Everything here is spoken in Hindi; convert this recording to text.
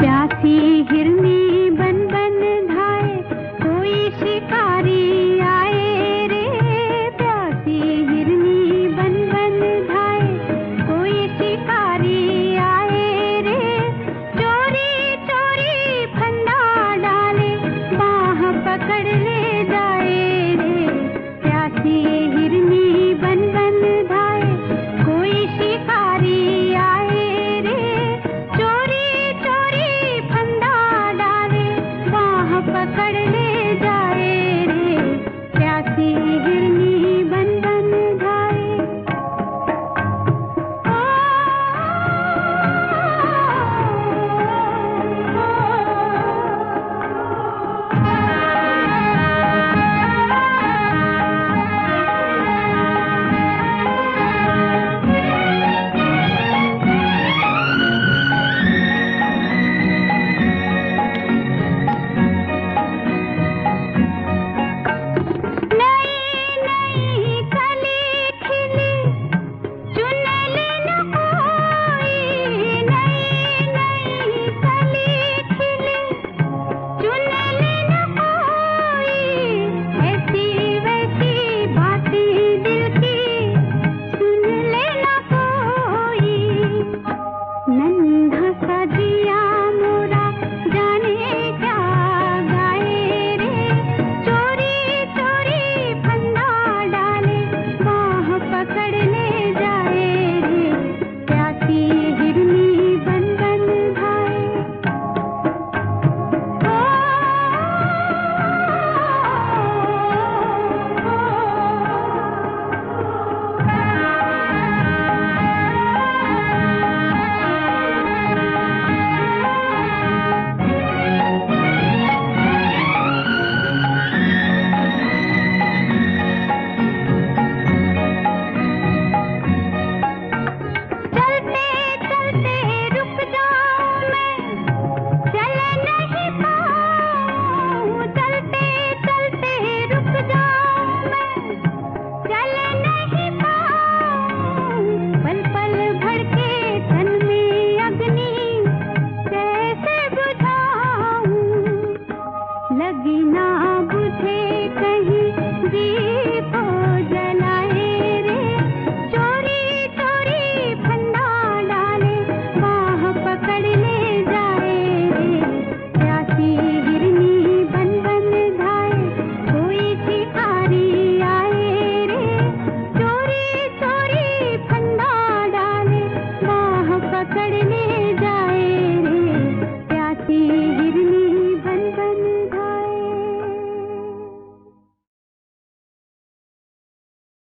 प्यासी हिरनी बन बन धाए, कोई शिकारी आए रे। प्यासी हिरनी बन बन धाए, कोई शिकारी आए रे। चोरी चोरी फंदा डाले, बाह पकड़ ले जाए रे। प्यासी हिरनी बन बन धाए, कोई शिकारी आए रे। चोरी चोरी फंदा डाले, बाह पकड़ ले जाए रे। प्यासी हिरनी बन बन धाए। नन्हा सा जिया मोरा जाने क्या गाए रे। चोरी चोरी फंदा डाले, बाह पकड़ ले जाए रे। प्यासी हिरनी बन बन धाए। लगी ना बुझे कहीं दीप जलाए रे। चोरी चोरी फंदा डाले, बाह पकड़ ले जाए रे। प्यासी हिरनी बन बन धाए, कोई शिकारी आए रे। चोरी चोरी फंदा डाले, बाह पकड़